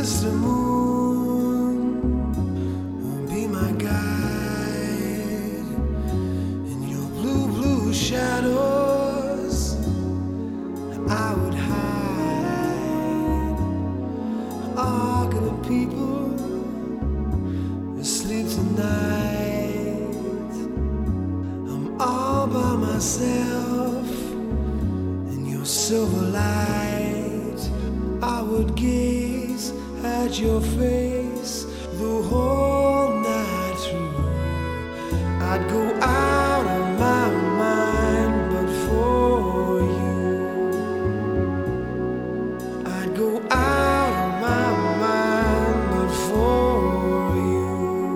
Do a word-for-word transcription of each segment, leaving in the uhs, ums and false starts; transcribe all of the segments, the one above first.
Mister Moon will be my guide in your blue, blue shadows. I would hide. Ark of the people asleep tonight. I'm all by myself in your silver light. I would gaze at your face the whole night through. I'd go out of my mind but for you. I'd go out of my mind but for you.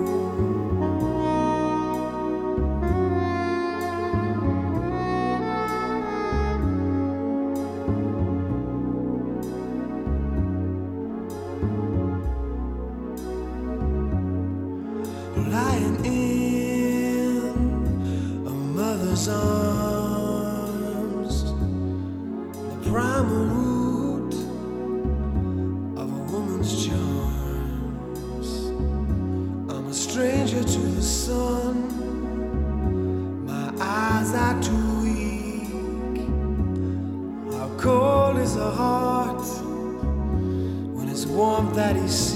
Lying in a mother's arms, the primal root of a woman's charms. I'm a stranger to the sun, my eyes are too weak. How cold is a heart when it's warmth that he seeks?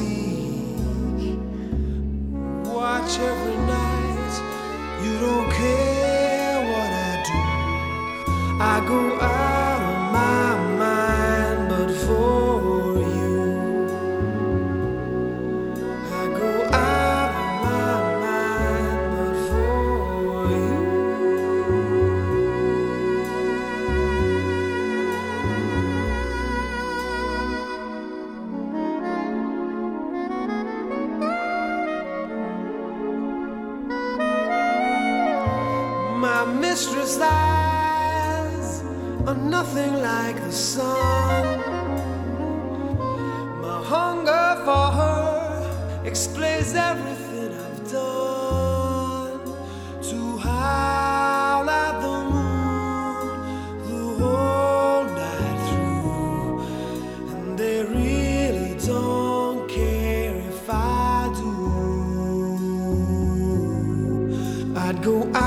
Watch every night, you don't care what I do. I go out of my mind but for you. I go out of my mind but for you. My mistress' eyes are nothing like the sun. My hunger for her explains everything I've done. To howl at the moon the whole night through, and they really don't care if I do. I'd go out